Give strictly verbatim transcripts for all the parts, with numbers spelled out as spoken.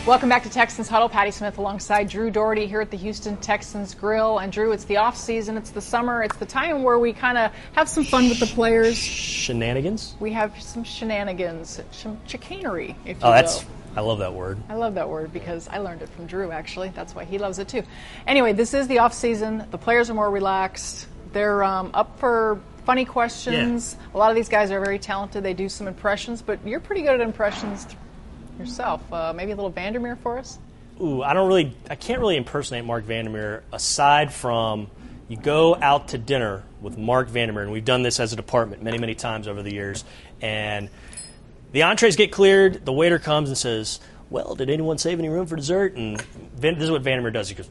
Welcome back to Texans Huddle. Patty Smith alongside Drew Doherty here at the Houston Texans Grill. And Drew, it's the off season, it's the summer, it's the time where we kind of have some fun with the players. Shenanigans? We have some shenanigans, some chicanery, if you oh, that's, will. I love that word. I love that word because I learned it from Drew, actually. That's why he loves it, too. Anyway, this is the off season. The players are more relaxed. They're um, up for funny questions. Yeah. A lot of these guys are very talented. They do some impressions, but you're pretty good at impressions yourself. Uh, maybe a little Vandermeer for us? Ooh, I don't really, I can't really impersonate Mark Vandermeer aside from you go out to dinner with Mark Vandermeer, and we've done this as a department many, many times over the years, and the entrees get cleared, the waiter comes and says, well, did anyone save any room for dessert? And Van, this is what Vandermeer does. He goes,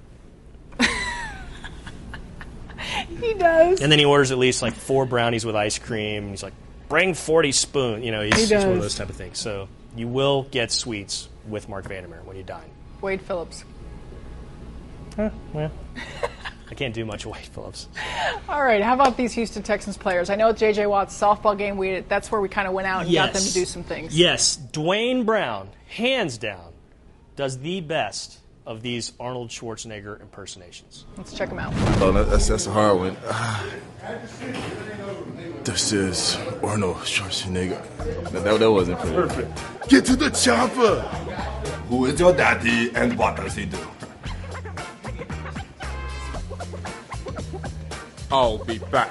he does. And then he orders at least like four brownies with ice cream. And he's like, bring forty spoons. You know, he's, he he's does. one of those type of things. So you will get sweets with Mark Vandermeer when you dine. Wade Phillips. Huh, well, I can't do much with Wade Phillips. All right, how about these Houston Texans players? I know at J J Watt's softball game, we that's where we kind of went out and yes. got them to do some things. Yes, Dwayne Brown, hands down, does the best of these Arnold Schwarzenegger impersonations. Let's check them out. Oh, that's, that's a hard one. Uh, this is Arnold Schwarzenegger. That, that, that wasn't pretty. Perfect. Get to the chopper. Who is your daddy and what does he do? I'll be back.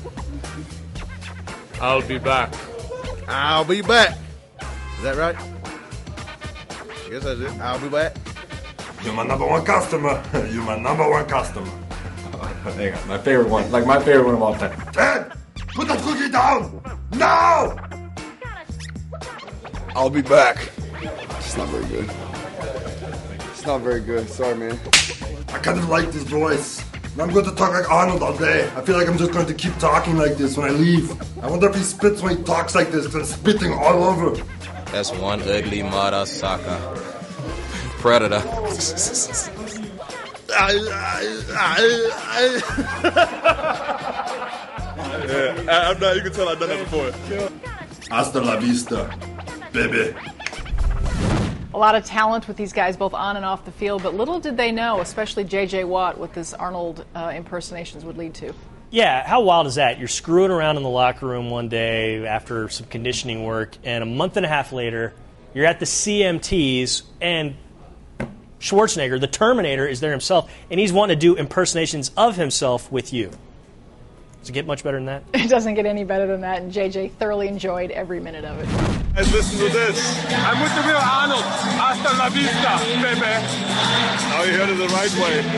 I'll be back. I'll be back. Is that right? Yes, that's it. I'll be back. You're my number one customer. You're my number one customer. Hang on, my favorite one. Like my favorite one of all time. Dad, put that cookie down. Now! I'll be back. It's not very good. It's not very good. Sorry, man. I kind of like this voice. And I'm going to talk like Arnold all day. I feel like I'm just going to keep talking like this when I leave. I wonder if he spits when he talks like this, because I'm spitting all over. That's one ugly mother sucker. Predator. yeah, I'm not, you can tell I've done that before. Hasta la vista, baby. A lot of talent with these guys, both on and off the field, but little did they know, especially J J Watt, what this Arnold uh, impersonations would lead to. Yeah, how wild is that? You're screwing around in the locker room one day after some conditioning work, and a month and a half later, you're at the C M Ts, and Schwarzenegger, the Terminator, is there himself, and he's wanting to do impersonations of himself with you. Does it get much better than that? It doesn't get any better than that, and J J thoroughly enjoyed every minute of it. And listen to this. I'm with the real Arnold. Hasta la vista, baby. Now you heard it the right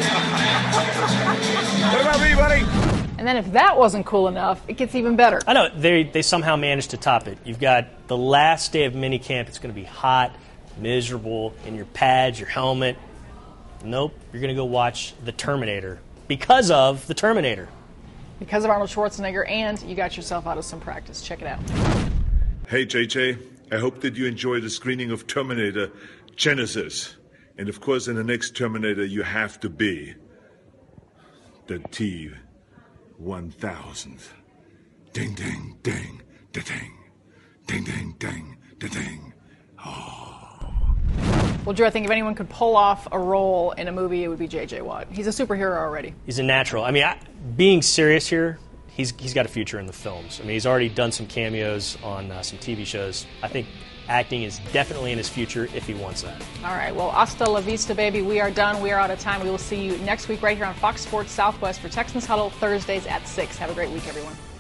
way. What about me, buddy? And then if that wasn't cool enough, it gets even better. I know. They, they somehow managed to top it. You've got the last day of minicamp. It's going to be hot, miserable, in your pads, your helmet. Nope. You're going to go watch The Terminator because of The Terminator. Because of Arnold Schwarzenegger, and you got yourself out of some practice. Check it out. Hey, J J, I hope that you enjoy the screening of Terminator Genesis. And of course, in the next Terminator, you have to be the T one thousand. Ding, ding, ding, da-ding. Ding, ding, ding, da-ding. Oh. Well, Drew, I think if anyone could pull off a role in a movie, it would be J J Watt. He's a superhero already. He's a natural. I mean, I, being serious here, he's he's got a future in the films. I mean, he's already done some cameos on uh, some T V shows. I think acting is definitely in his future if he wants that. All right. Well, hasta la vista, baby. We are done. We are out of time. We will see you next week right here on Fox Sports Southwest for Texans Huddle Thursdays at six. Have a great week, everyone.